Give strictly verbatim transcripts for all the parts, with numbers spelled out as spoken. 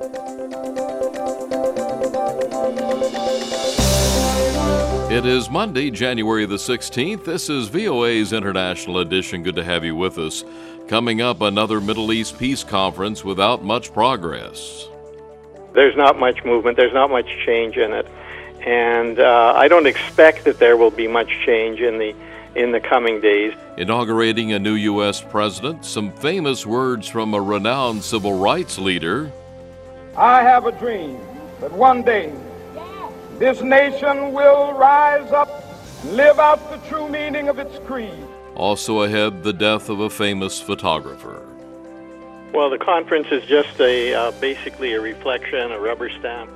It is Monday, January the sixteenth. This is V O A's International Edition. Good to have you with us. Coming up, another Middle East peace conference without much progress. There's not much movement. There's not much change in it. And uh, I don't expect that there will be much change in the in the coming days. Inaugurating a new U S president, some famous words from a renowned civil rights leader. I have a dream that one day this nation will rise up and live out the true meaning of its creed. Also ahead, the death of a famous photographer. Well, the conference is just a uh, basically a reflection, a rubber stamp.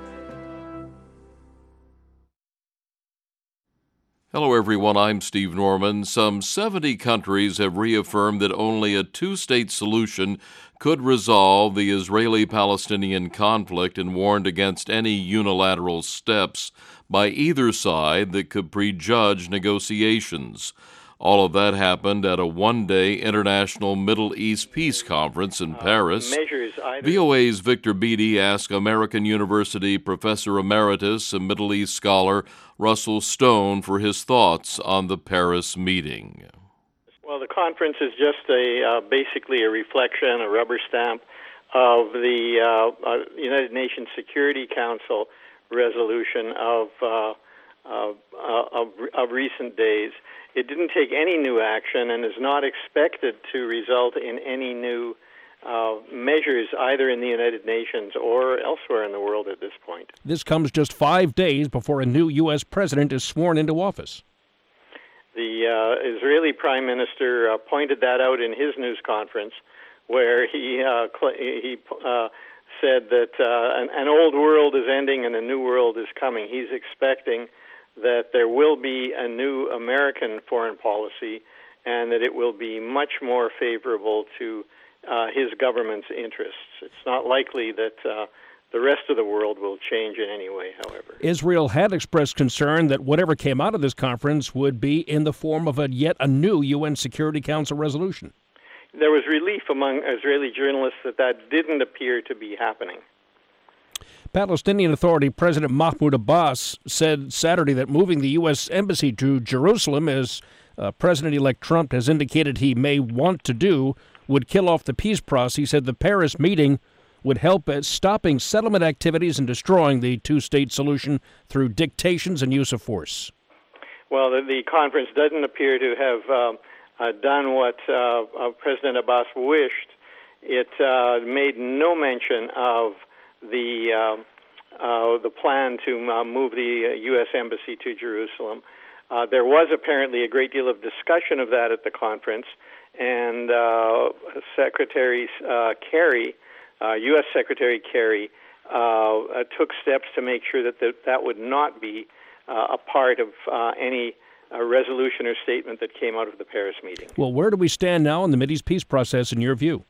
Hello, everyone. I'm Steve Norman. Some seventy countries have reaffirmed that only a two-state solution could resolve the Israeli-Palestinian conflict and warned against any unilateral steps by either side that could prejudge negotiations. All of that happened at a one-day International Middle East Peace Conference in Paris. Uh, V O A's Victor Beattie asked American University Professor Emeritus and Middle East scholar Russell Stone for his thoughts on the Paris meeting. Well, the conference is just a uh, basically a reflection, a rubber stamp of the uh, uh, United Nations Security Council resolution of, uh, of, uh, of of recent days. It didn't take any new action and is not expected to result in any new uh, measures either in the United Nations or elsewhere in the world at this point. This comes just five days before a new U S president is sworn into office. The uh, Israeli Prime Minister uh, pointed that out in his news conference, where he uh, cl- he uh, said that uh, an, an old world is ending and a new world is coming. He's expecting that there will be a new American foreign policy and that it will be much more favorable to uh, his government's interests. It's not likely that uh, the rest of the world will change in any way, however. Israel had expressed concern that whatever came out of this conference would be in the form of a yet a new U N Security Council resolution. There was relief among Israeli journalists that that didn't appear to be happening. Palestinian Authority President Mahmoud Abbas said Saturday that moving the U S Embassy to Jerusalem, as uh, President-elect Trump has indicated he may want to do, would kill off the peace process. He said the Paris meeting would help at stopping settlement activities and destroying the two-state solution through dictations and use of force. Well, the, the conference doesn't appear to have um, uh, done what uh, uh, President Abbas wished. It uh, made no mention of the uh, uh, the plan to uh, move the U S Embassy to Jerusalem. Uh, there was apparently a great deal of discussion of that at the conference, and uh, Secretary uh, Kerry, uh, U S Secretary Kerry, uh, uh, took steps to make sure that the, that would not be uh, a part of uh, any uh, resolution or statement that came out of the Paris meeting. Well, where do we stand now in the Mideast peace process, in your view?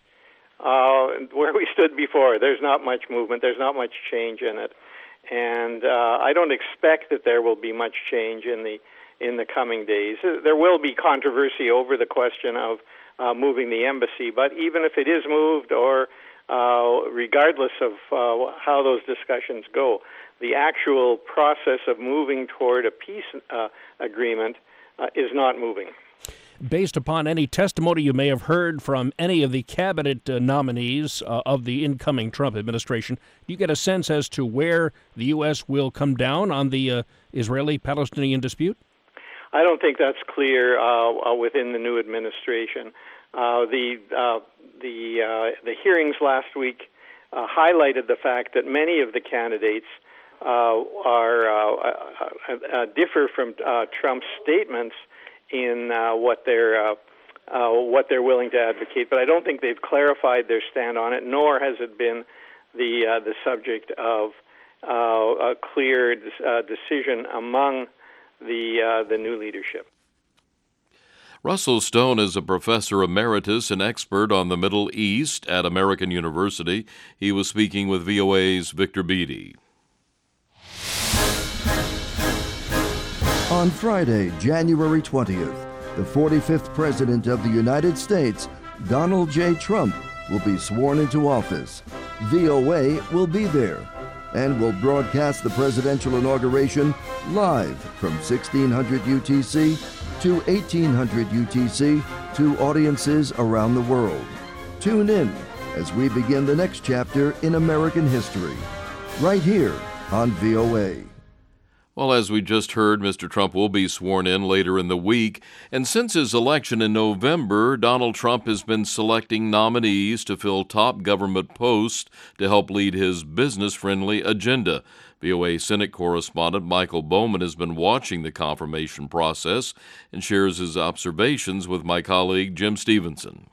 Uh, where we stood before, there's not much movement, there's not much change in it, and uh, I don't expect that there will be much change in the in the coming days. There will be controversy over the question of uh, moving the embassy, but even if it is moved, or uh, regardless of uh, how those discussions go, the actual process of moving toward a peace uh, agreement uh, is not moving. Based upon any testimony you may have heard from any of the cabinet uh, nominees uh, of the incoming Trump administration, do you get a sense as to where the U S will come down on the uh, Israeli-Palestinian dispute? I don't think that's clear uh, uh, within the new administration. Uh, the uh, the uh, the hearings last week uh, highlighted the fact that many of the candidates uh, are uh, uh, uh, differ from uh, Trump's statements in uh, what they're uh, uh, what they're willing to advocate, but I don't think they've clarified their stand on it, nor has it been the uh, the subject of uh, a clear uh, decision among the uh, the new leadership. Russell Stone is a professor emeritus and expert on the Middle East at American University. He was speaking with V O A's Victor Beattie. On Friday, January twentieth, the forty-fifth President of the United States, Donald J. Trump, will be sworn into office. V O A will be there and will broadcast the presidential inauguration live from sixteen hundred U T C to eighteen hundred U T C to audiences around the world. Tune in as we begin the next chapter in American history, right here on V O A. Well, as we just heard, Mister Trump will be sworn in later in the week, and since his election in November, Donald Trump has been selecting nominees to fill top government posts to help lead his business-friendly agenda. V O A Senate correspondent Michael Bowman has been watching the confirmation process and shares his observations with my colleague Jim Stevenson.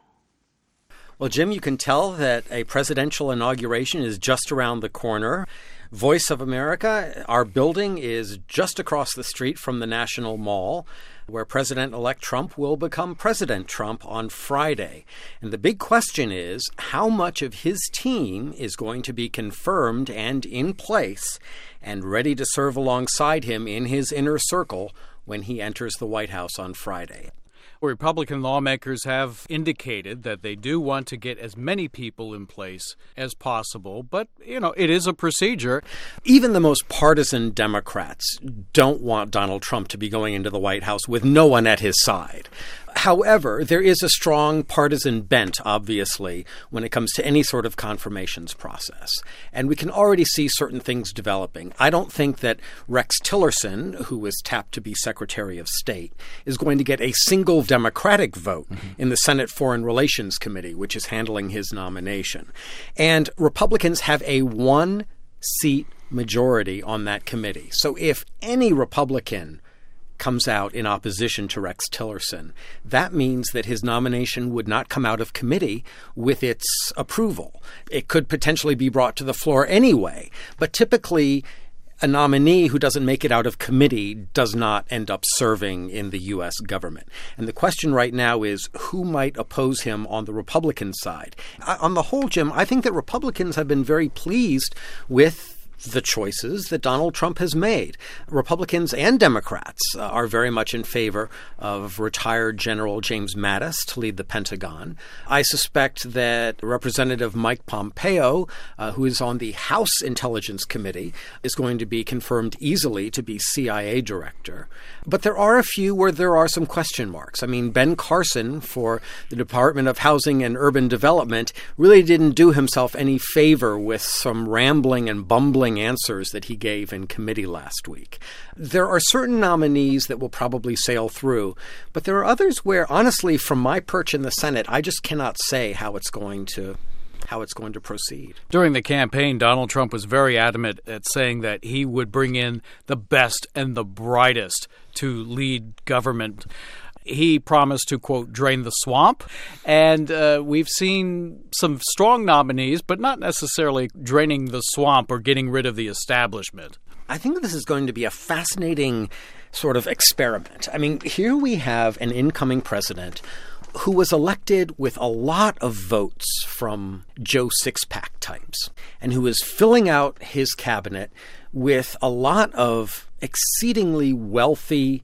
Well, Jim, you can tell that a presidential inauguration is just around the corner. Voice of America, our building is just across the street from the National Mall, where President-elect Trump will become President Trump on Friday. And the big question is, how much of his team is going to be confirmed and in place and ready to serve alongside him in his inner circle when he enters the White House on Friday? Republican lawmakers have indicated that they do want to get as many people in place as possible, but, you know, it is a procedure. Even the most partisan Democrats don't want Donald Trump to be going into the White House with no one at his side. However, there is a strong partisan bent, obviously, when it comes to any sort of confirmations process. And we can already see certain things developing. I don't think that Rex Tillerson, who was tapped to be Secretary of State, is going to get a single Democratic vote mm-hmm. in the Senate Foreign Relations Committee, which is handling his nomination. And Republicans have a one-seat majority on that committee. So if any Republican comes out in opposition to Rex Tillerson, that means that his nomination would not come out of committee with its approval. It could potentially be brought to the floor anyway, but typically a nominee who doesn't make it out of committee does not end up serving in the U S government. And the question right now is who might oppose him on the Republican side. On the whole, Jim, I think that Republicans have been very pleased with the choices that Donald Trump has made. Republicans and Democrats uh, are very much in favor of retired General James Mattis to lead the Pentagon. I suspect that Representative Mike Pompeo, uh, who is on the House Intelligence Committee, is going to be confirmed easily to be C I A director. But there are a few where there are some question marks. I mean, Ben Carson for the Department of Housing and Urban Development really didn't do himself any favor with some rambling and bumbling answers that he gave in committee last week. There are certain nominees that will probably sail through, but there are others where, honestly, from my perch in the Senate, I just cannot say how it's going to how it's going to proceed. During the campaign, Donald Trump was very adamant at saying that he would bring in the best and the brightest to lead government. He promised to, quote, drain the swamp, and uh, we've seen some strong nominees, but not necessarily draining the swamp or getting rid of the establishment. I think this is going to be a fascinating sort of experiment. I mean, here we have an incoming president who was elected with a lot of votes from Joe Sixpack types, and who is filling out his cabinet with a lot of exceedingly wealthy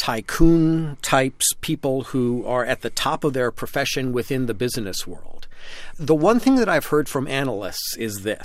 tycoon types, people who are at the top of their profession within the business world. The one thing that I've heard from analysts is this.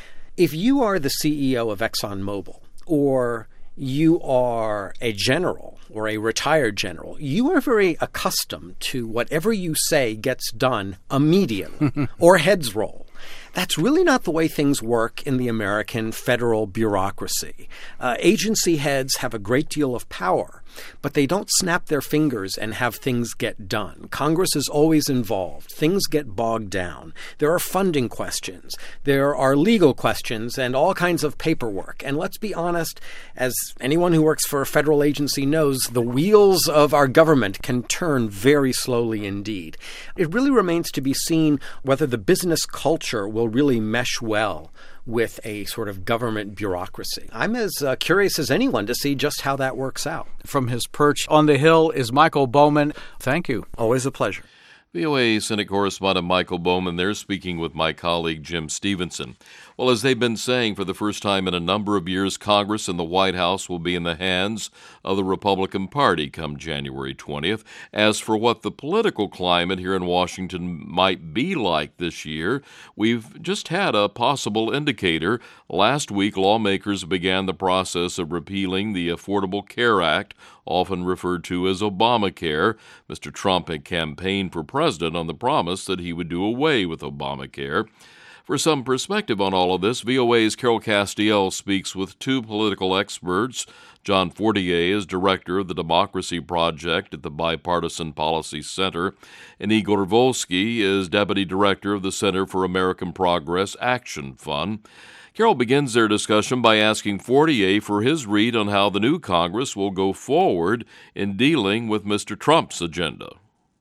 If you are the C E O of ExxonMobil, or you are a general or a retired general, you are very accustomed to whatever you say gets done immediately or heads roll. That's really not the way things work in the American federal bureaucracy. Uh, agency heads have a great deal of power, but they don't snap their fingers and have things get done. Congress is always involved. Things get bogged down. There are funding questions. There are legal questions and all kinds of paperwork. And let's be honest, as anyone who works for a federal agency knows, the wheels of our government can turn very slowly indeed. It really remains to be seen whether the business culture will really mesh well with a sort of government bureaucracy. I'm as uh, curious as anyone to see just how that works out. From his perch on the Hill is Michael Bowman. Thank you. Always a pleasure. V O A Senate correspondent Michael Bowman there speaking with my colleague Jim Stevenson. Well, as they've been saying, for the first time in a number of years, Congress and the White House will be in the hands of the Republican Party come January twentieth. As for what the political climate here in Washington might be like this year, we've just had a possible indicator. Last week, lawmakers began the process of repealing the Affordable Care Act, often referred to as Obamacare. Mister Trump had campaigned for president on the promise that he would do away with Obamacare. For some perspective on all of this, V O A's Carol Castiel speaks with two political experts. John Fortier is director of the Democracy Project at the Bipartisan Policy Center, and Igor Volsky is deputy director of the Center for American Progress Action Fund. Carol begins their discussion by asking Fortier for his read on how the new Congress will go forward in dealing with Mister Trump's agenda.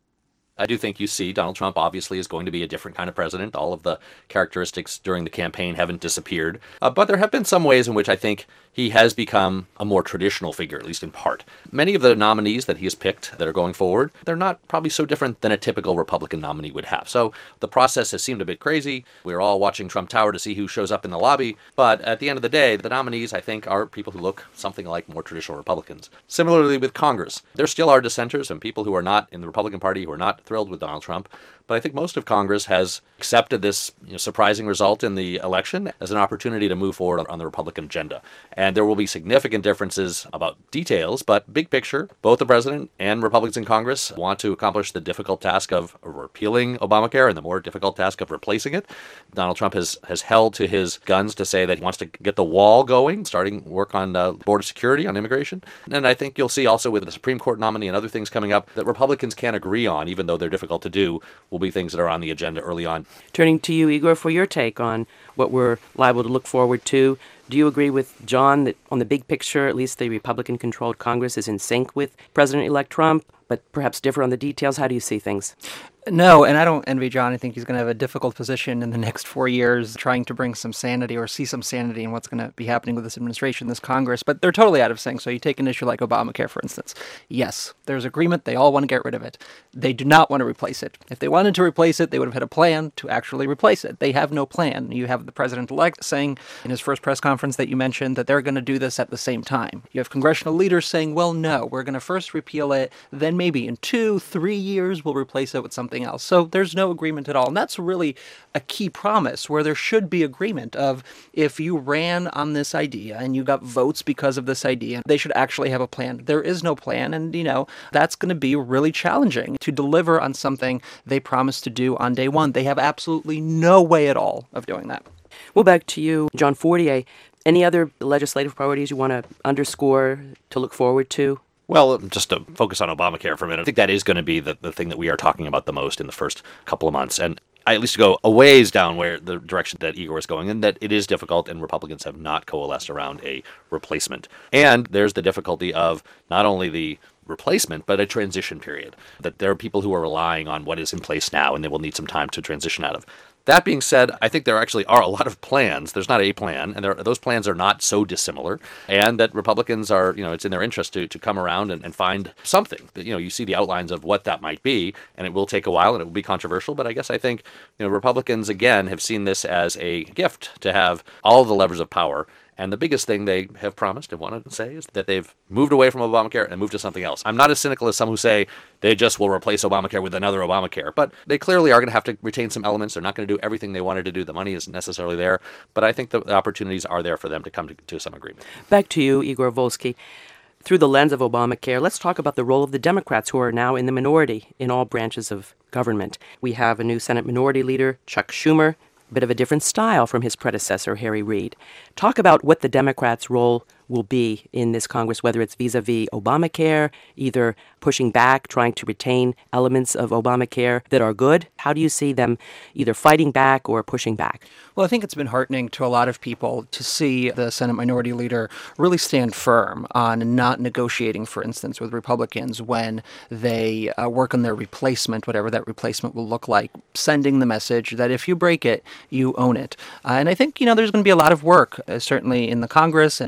I do think you see Donald Trump obviously is going to be a different kind of president. All of the characteristics during the campaign haven't disappeared. Uh, but there have been some ways in which I think he has become a more traditional figure, at least in part. Many of the nominees that he has picked that are going forward, they're not probably so different than a typical Republican nominee would have. So the process has seemed a bit crazy. We're all watching Trump Tower to see who shows up in the lobby. But at the end of the day, the nominees, I think, are people who look something like more traditional Republicans. Similarly with Congress, there still are dissenters and people who are not in the Republican Party who are not thrilled with Donald Trump. But I think most of Congress has accepted this you know, surprising result in the election as an opportunity to move forward on the Republican agenda. And there will be significant differences about details, but big picture, both the president and Republicans in Congress want to accomplish the difficult task of repealing Obamacare and the more difficult task of replacing it. Donald Trump has, has held to his guns to say that he wants to get the wall going, starting work on uh, border security, on immigration. And I think you'll see also with the Supreme Court nominee and other things coming up that Republicans can't agree on, even though they're difficult to do, will be things that are on the agenda early on. Turning to you, Igor, for your take on what we're liable to look forward to. Do you agree with John that on the big picture, at least the Republican-controlled Congress is in sync with President-elect Trump, but perhaps differ on the details? How do you see things? No, and I don't envy John. I think he's going to have a difficult position in the next four years trying to bring some sanity or see some sanity in what's going to be happening with this administration, this Congress. But they're totally out of sync. So you take an issue like Obamacare, for instance. Yes, there's agreement. They all want to get rid of it. They do not want to replace it. If they wanted to replace it, they would have had a plan to actually replace it. They have no plan. You have the president-elect saying in his first press conference that you mentioned that they're going to do this at the same time. You have congressional leaders saying, well, no, we're going to first repeal it. Then maybe in two, three years, we'll replace it with something else. So there's no agreement at all. And that's really a key promise where there should be agreement of if you ran on this idea and you got votes because of this idea, they should actually have a plan. There is no plan. And, you know, that's going to be really challenging to deliver on something they promised to do on day one. They have absolutely no way at all of doing that. Well, back to you, John Fortier. Any other legislative priorities you want to underscore to look forward to? Well, just to focus on Obamacare for a minute, I think that is going to be the, the thing that we are talking about the most in the first couple of months. And I at least go a ways down where the direction that Igor is going, and that it is difficult, and Republicans have not coalesced around a replacement. And there's the difficulty of not only the replacement, but a transition period, that there are people who are relying on what is in place now, and they will need some time to transition out of. That being said, I think there actually are a lot of plans. There's not a plan, and there, those plans are not so dissimilar, and that Republicans are, you know, it's in their interest to, to come around and, and find something. You know, you see the outlines of what that might be, and it will take a while, and it will be controversial, but I guess I think, you know, Republicans, again, have seen this as a gift to have all the levers of power. And the biggest thing they have promised and wanted to say is that they've moved away from Obamacare and moved to something else. I'm not as cynical as some who say they just will replace Obamacare with another Obamacare, but they clearly are going to have to retain some elements. They're not going to do everything they wanted to do. The money isn't necessarily there, but I think the opportunities are there for them to come to, to some agreement. Back to you, Igor Volsky. Through the lens of Obamacare, let's talk about the role of the Democrats, who are now in the minority in all branches of government. We have a new Senate Minority Leader, Chuck Schumer, a bit of a different style from his predecessor, Harry Reid. Talk about what the Democrats' role will be in this Congress, whether it's vis-a-vis Obamacare, either pushing back, trying to retain elements of Obamacare that are good. How do you see them either fighting back or pushing back? Well, I think it's been heartening to a lot of people to see the Senate Minority Leader really stand firm on not negotiating, for instance, with Republicans when they uh, work on their replacement, whatever that replacement will look like, sending the message that if you break it, you own it. Uh, and I think, you know, there's going to be a lot of work, uh, certainly in the Congress and outside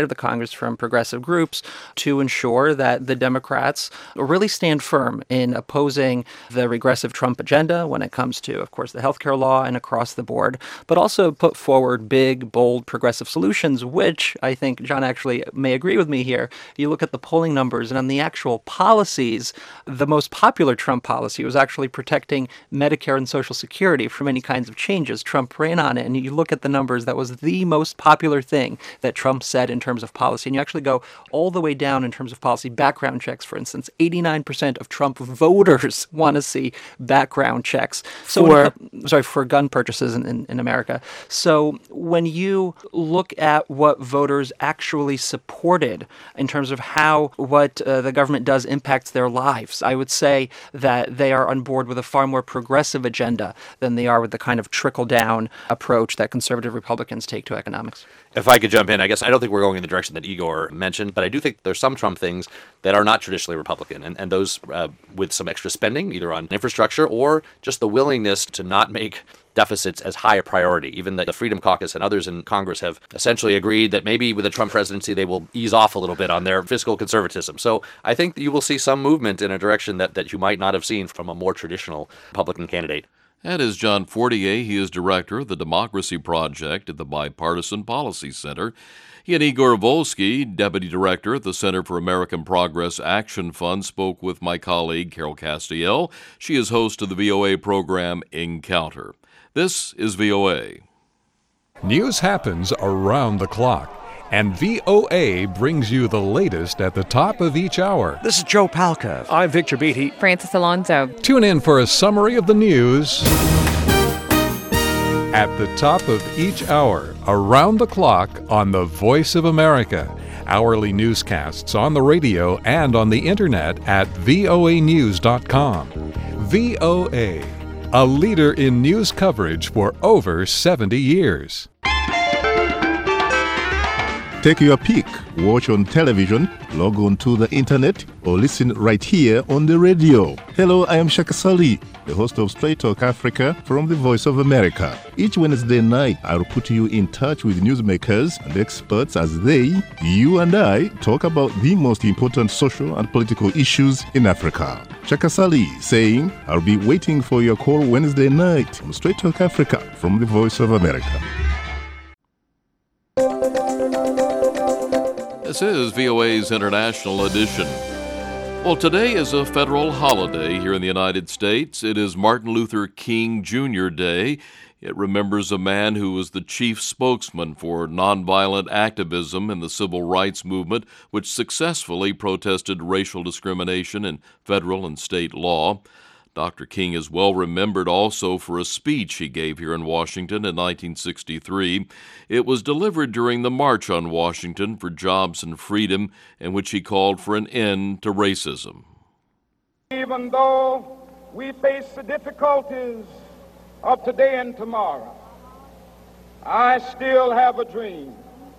outside of the Congress from progressive groups to ensure that the Democrats really stand firm in opposing the regressive Trump agenda when it comes to, of course, the healthcare law and across the board, but also put forward big, bold, progressive solutions, which I think John actually may agree with me here. You look at the polling numbers and on the actual policies, the most popular Trump policy was actually protecting Medicare and Social Security from any kinds of changes. Trump ran on it, and you look at the numbers, that was the most popular thing that Trump said in terms of policy. And you actually go all the way down in terms of policy. Background checks, for instance, eighty-nine percent of Trump voters want to see background checks. So For, when, sorry, for gun purchases in, in, in America. So when you look at what voters actually supported in terms of how what uh, the government does impacts their lives, I would say that they are on board with a far more progressive agenda than they are with the kind of trickle-down approach that conservative Republicans take to economics. If I could jump in, I guess I don't think we're going in the direction that Igor mentioned, but I do think there's some Trump things that are not traditionally Republican, and, and those uh, with some extra spending, either on infrastructure or just the willingness to not make deficits as high a priority. Even the, the Freedom Caucus and others in Congress have essentially agreed that maybe with the Trump presidency, they will ease off a little bit on their fiscal conservatism. So I think that you will see some movement in a direction that, that you might not have seen from a more traditional Republican candidate. That is John Fortier. He is director of the Democracy Project at the Bipartisan Policy Center. He and Igor Volsky, deputy director at the Center for American Progress Action Fund, spoke with my colleague Carol Castiel. She is host of the V O A program Encounter. This is V O A. News happens around the clock, and V O A brings you the latest at the top of each hour. This is Joe Palca. I'm Victor Beatty. Francis Alonso. Tune in for a summary of the news at the top of each hour, around the clock on the Voice of America. Hourly newscasts on the radio and on the internet at V O A news dot com. V O A, a leader in news coverage for over seventy years. Take your pick. Watch on television, log on to the internet, or listen right here on the radio. Hello, I am Shaka Sali, the host of Straight Talk Africa from the Voice of America. Each Wednesday night, I'll put you in touch with newsmakers and experts as they, you and I, talk about the most important social and political issues in Africa. Shaka Sali saying, I'll be waiting for your call Wednesday night on Straight Talk Africa from the Voice of America. This is V O A's International Edition. Well, today is a federal holiday here in the United States. It is Martin Luther King Junior Day. It remembers a man who was the chief spokesman for nonviolent activism in the civil rights movement, which successfully protested racial discrimination in federal and state law. Doctor King is well remembered also for a speech he gave here in Washington in nineteen sixty-three. It was delivered during the March on Washington for Jobs and Freedom, in which he called for an end to racism. Even though we face the difficulties of today and tomorrow, I still have a dream.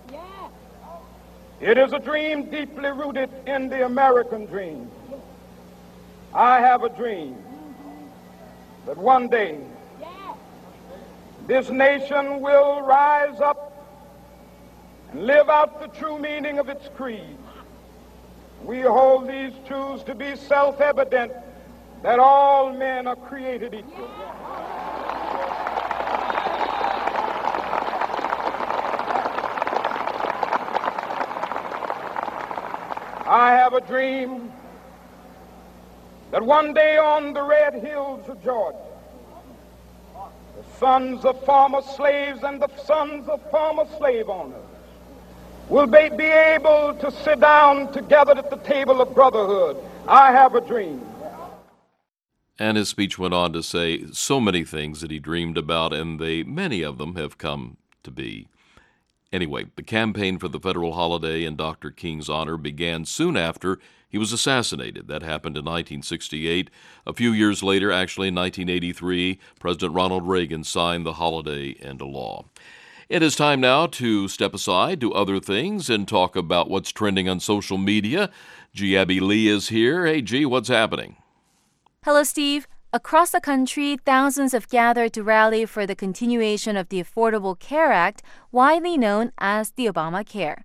It is a dream deeply rooted in the American dream. I have a dream that one day this nation will rise up and live out the true meaning of its creed. We hold these truths to be self-evident, that all men are created equal. I have a dream that one day on the red hills of Georgia, the sons of former slaves and the sons of former slave owners will be, be able to sit down together at the table of brotherhood. I have a dream. And his speech went on to say so many things that he dreamed about, and they, many of them have come to be. Anyway, the campaign for the federal holiday in Doctor King's honor began soon after he was assassinated. That happened in nineteen sixty-eight. A few years later, actually in nineteen eighty-three, President Ronald Reagan signed the holiday into law. It is time now to step aside, do other things, and talk about what's trending on social media. G. Abby Lee is here. Hey, G, what's happening? Hello, Steve. Across the country, thousands have gathered to rally for the continuation of the Affordable Care Act, widely known as the Obamacare.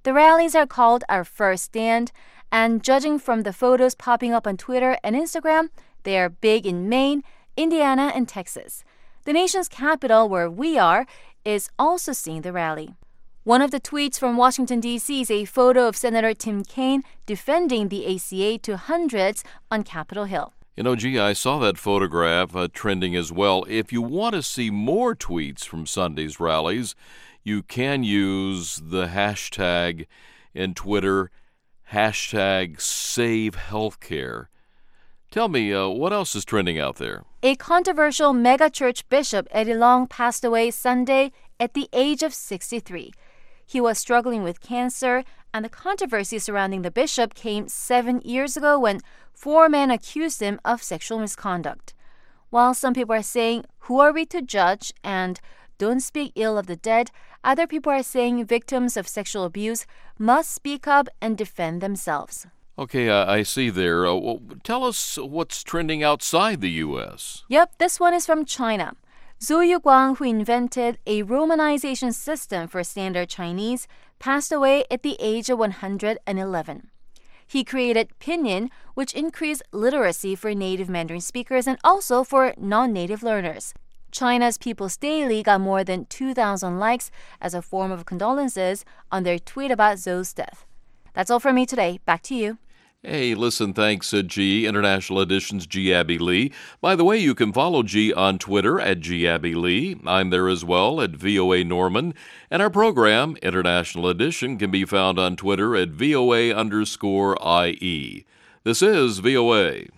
The rallies are called Our First Stand, and judging from the photos popping up on Twitter and Instagram, they are big in Maine, Indiana, and Texas. The nation's capital, where we are, is also seeing the rally. One of the tweets from Washington, D C is a photo of Senator Tim Kaine defending the A C A to hundreds on Capitol Hill. You know, gee, I saw that photograph uh, trending as well. If you want to see more tweets from Sunday's rallies, you can use the hashtag in Twitter, hashtag Save Healthcare. Tell me, uh, what else is trending out there? A controversial megachurch bishop, Eddie Long, passed away Sunday at the age of sixty-three. He was struggling with cancer, and the controversy surrounding the bishop came seven years ago when four men accused him of sexual misconduct. While some people are saying, "Who are we to judge?" and "Don't speak ill of the dead," other people are saying victims of sexual abuse must speak up and defend themselves. Okay, uh, I see there. Uh, well, tell us what's trending outside the U S. Yep, this one is from China. Zhou Yuguang, who invented a romanization system for standard Chinese, passed away at the age of one hundred eleven. He created Pinyin, which increased literacy for native Mandarin speakers and also for non-native learners. China's People's Daily got more than two thousand likes as a form of condolences on their tweet about Zhou's death. That's all from me today. Back to you. Hey, listen, thanks, uh, G, International Edition's G. Abby Lee. By the way, you can follow G on Twitter at G. Abby Lee. I'm there as well at V O A Norman. And our program, International Edition, can be found on Twitter at V O A underscore I E. This is V O A.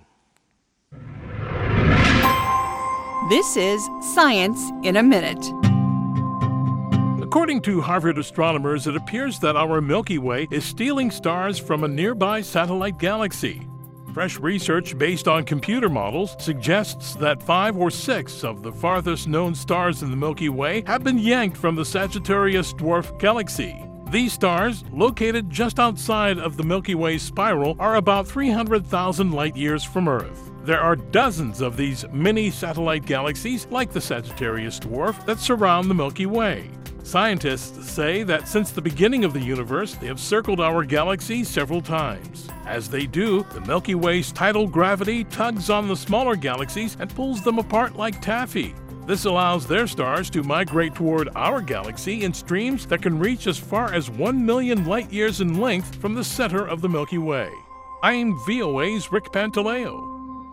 This is Science in a Minute. According to Harvard astronomers, it appears that our Milky Way is stealing stars from a nearby satellite galaxy. Fresh research based on computer models suggests that five or six of the farthest known stars in the Milky Way have been yanked from the Sagittarius dwarf galaxy. These stars, located just outside of the Milky Way spiral, are about three hundred thousand light-years from Earth. There are dozens of these mini-satellite galaxies, like the Sagittarius dwarf, that surround the Milky Way. Scientists say that since the beginning of the universe, they have circled our galaxy several times. As they do, the Milky Way's tidal gravity tugs on the smaller galaxies and pulls them apart like taffy. This allows their stars to migrate toward our galaxy in streams that can reach as far as one million light-years in length from the center of the Milky Way. I'm V O A's Rick Pantaleo.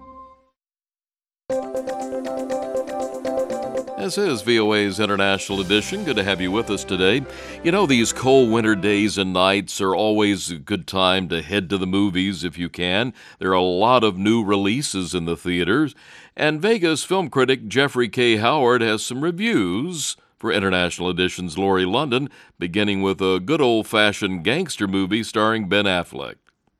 This is V O A's International Edition. Good to have you with us today. You know, these cold winter days and nights are always a good time to head to the movies if you can. There are a lot of new releases in the theaters. And Vegas film critic Jeffrey K. Howard has some reviews for International Edition's Laurie London, beginning with a good old-fashioned gangster movie starring Ben Affleck.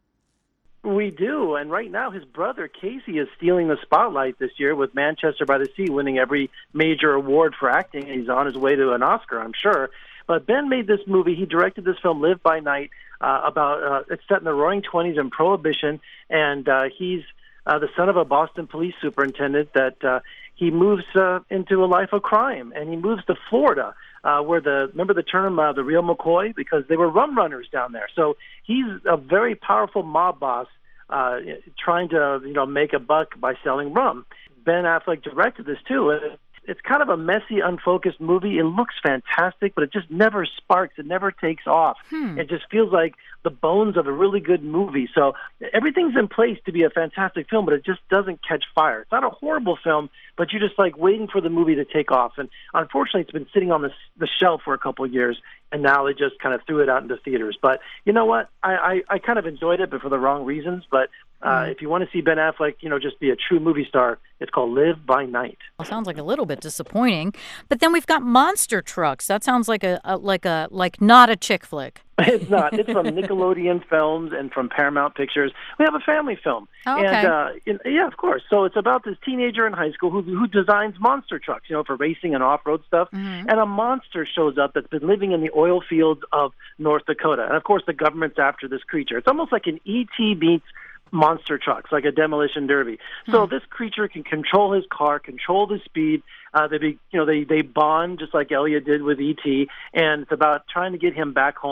We do, and right now his brother Casey is stealing the spotlight this year with Manchester by the Sea winning every major award for acting. He's on his way to an Oscar, I'm sure. But Ben made this movie. He directed this film, Live by Night, uh, about uh, it's set in the Roaring Twenties and Prohibition, and uh, he's uh, the son of a Boston police superintendent that uh, he moves uh, into a life of crime, and he moves to Florida. Uh, where the remember the term uh, the real McCoy, because they were rum runners down there. So he's a very powerful mob boss uh, trying to you know make a buck by selling rum. Ben Affleck directed this too. It's kind of a messy, unfocused movie. It looks fantastic, but it just never sparks. It never takes off. Hmm. It just feels like the bones of a really good movie. So everything's in place to be a fantastic film, but it just doesn't catch fire. It's not a horrible film, but you're just like waiting for the movie to take off. And unfortunately, it's been sitting on the, the shelf for a couple of years, and now they just kind of threw it out into theaters. But you know what? I, I, I kind of enjoyed it, but for the wrong reasons. But uh, mm. if you want to see Ben Affleck, you know, just be a true movie star, it's called Live by Night. Well, sounds like a little bit disappointing. But then we've got Monster Trucks. That sounds like a, a like a like not a chick flick. It's not. It's from Nickelodeon Films and from Paramount Pictures. We have a family film. Oh, okay. And, uh, in, yeah, of course. So it's about this teenager in high school who who designs monster trucks, you know, for racing and off-road stuff. Mm-hmm. And a monster shows up that's been living in the oil fields of North Dakota. And, of course, the government's after this creature. It's almost like an E T meets monster trucks, like a demolition derby. So hmm. this creature can control his car, control the speed. Uh, they, be, you know, they they bond just like Elliot did with E T, and it's about trying to get him back home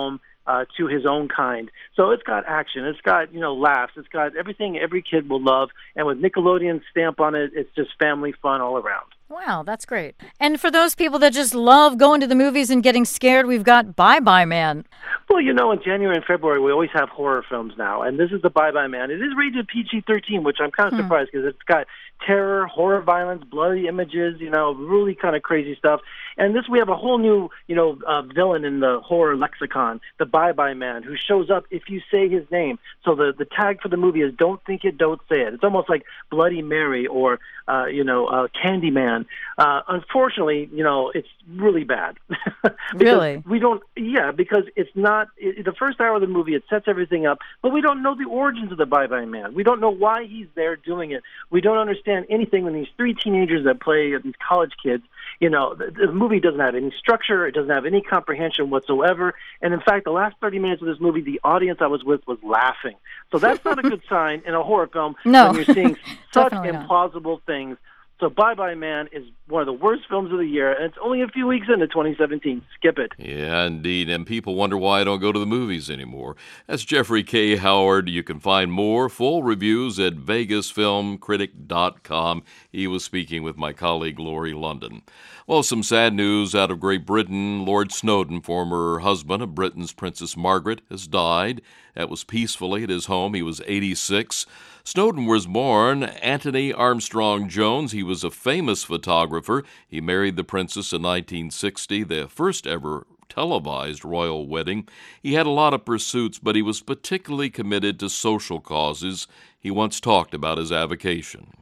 uh, to his own kind. So it's got action, it's got, you know, laughs, it's got everything every kid will love, and with Nickelodeon's stamp on it, it's just family fun all around. Wow, that's great. And for those people that just love going to the movies and getting scared, we've got Bye Bye Man. Well, you know, in January and February, we always have horror films now, and this is the Bye Bye Man. It is rated P G thirteen, which I'm kind of Hmm. surprised because it's got terror, horror, violence, bloody images, you know, really kind of crazy stuff. And this, we have a whole new, you know, uh, villain in the horror lexicon, the Bye Bye Man, who shows up if you say his name. So the, the tag for the movie is "Don't think it, don't say it." It's almost like Bloody Mary or, uh, you know, uh, Candyman. Uh, unfortunately, you know, it's really bad. Really? We don't, yeah, because it's not, it, the first hour of the movie, it sets everything up, but we don't know the origins of the Bye Bye Man. We don't know why he's there doing it. We don't understand anything when these three teenagers that play these college kids. You know, the, the movie doesn't have any structure. It doesn't have any comprehension whatsoever. And in fact, the last thirty minutes of this movie, the audience I was with was laughing. So that's not a good sign in a horror film No. when you're seeing such Definitely not. implausible things. So Bye Bye Man is one of the worst films of the year, and it's only a few weeks into twenty seventeen. Skip it. Yeah, indeed. And people wonder why I don't go to the movies anymore. That's Jeffrey K. Howard. You can find more full reviews at vegas film critic dot com. He was speaking with my colleague Lori London. Well, some sad news out of Great Britain. Lord Snowdon, former husband of Britain's Princess Margaret, has died. That was peacefully at his home. He was eighty-six. Snowdon was born Anthony Armstrong Jones. He was a famous photographer. He married the princess in nineteen sixty, the first ever televised royal wedding. He had a lot of pursuits, but he was particularly committed to social causes. He once talked about his avocation.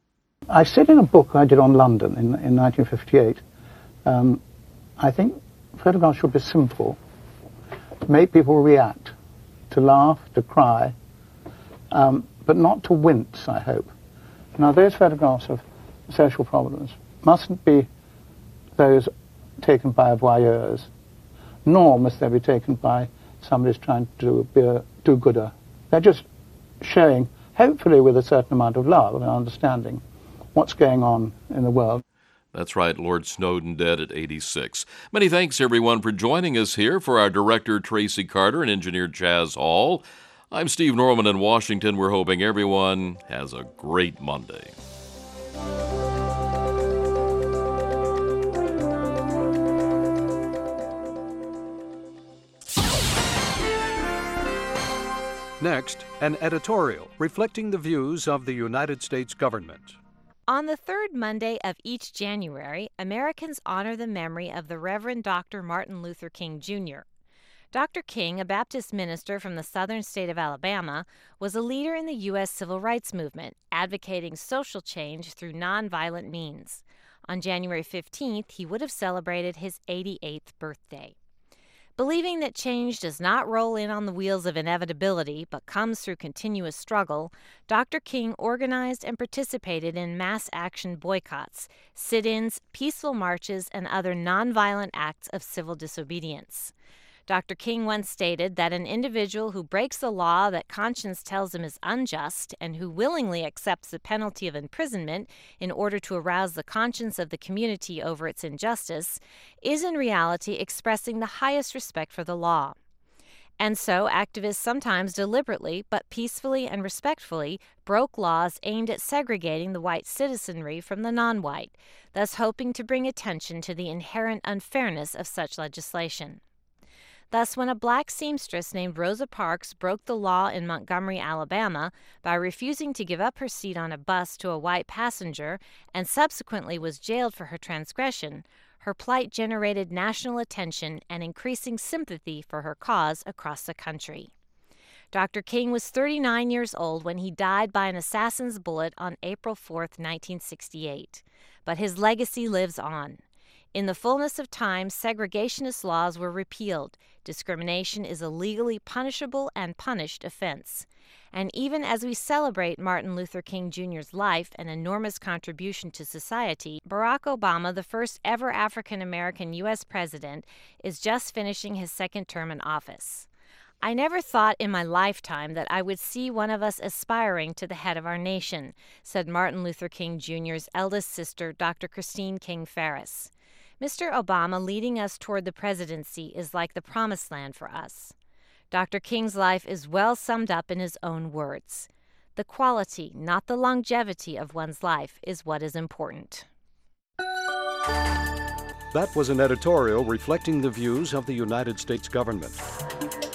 I said in a book I did on London in, in nineteen fifty-eight, um, I think photographs should be simple, make people react, to laugh, to cry, um, but not to wince, I hope. Now, those photographs of social problems mustn't be those taken by voyeurs, nor must they be taken by somebody who's trying to be a do-gooder. They're just showing, hopefully with a certain amount of love and understanding, what's going on in the world. That's right, Lord Snowdon dead at eighty-six. Many thanks, everyone, for joining us here. For our director, Tracy Carter, and engineer Chaz Hall, I'm Steve Norman in Washington. We're hoping everyone has a great Monday. Next, an editorial reflecting the views of the United States government. On the third Monday of each January, Americans honor the memory of the Reverend Doctor Martin Luther King, Junior Doctor King, a Baptist minister from the southern state of Alabama, was a leader in the U S civil rights movement, advocating social change through nonviolent means. On January fifteenth, he would have celebrated his eighty-eighth birthday. Believing that change does not roll in on the wheels of inevitability but comes through continuous struggle, Doctor King organized and participated in mass action boycotts, sit-ins, peaceful marches, and other nonviolent acts of civil disobedience. Doctor King once stated that an individual who breaks the law that conscience tells him is unjust and who willingly accepts the penalty of imprisonment in order to arouse the conscience of the community over its injustice is in reality expressing the highest respect for the law. And so activists sometimes deliberately but peacefully and respectfully broke laws aimed at segregating the white citizenry from the non-white, thus hoping to bring attention to the inherent unfairness of such legislation. Thus, when a black seamstress named Rosa Parks broke the law in Montgomery, Alabama, by refusing to give up her seat on a bus to a white passenger and subsequently was jailed for her transgression, her plight generated national attention and increasing sympathy for her cause across the country. Doctor King was thirty-nine years old when he died by an assassin's bullet on April fourth, nineteen sixty-eight. But his legacy lives on. In the fullness of time, segregationist laws were repealed. Discrimination is a legally punishable and punished offense. And even as we celebrate Martin Luther King Junior's life and enormous contribution to society, Barack Obama, the first ever African-American U S president, is just finishing his second term in office. I never thought in my lifetime that I would see one of us aspiring to the head of our nation, said Martin Luther King Junior's eldest sister, Doctor Christine King Ferris. Mister Obama leading us toward the presidency is like the promised land for us. Doctor King's life is well summed up in his own words. The quality, not the longevity of one's life, is what is important. That was an editorial reflecting the views of the United States government.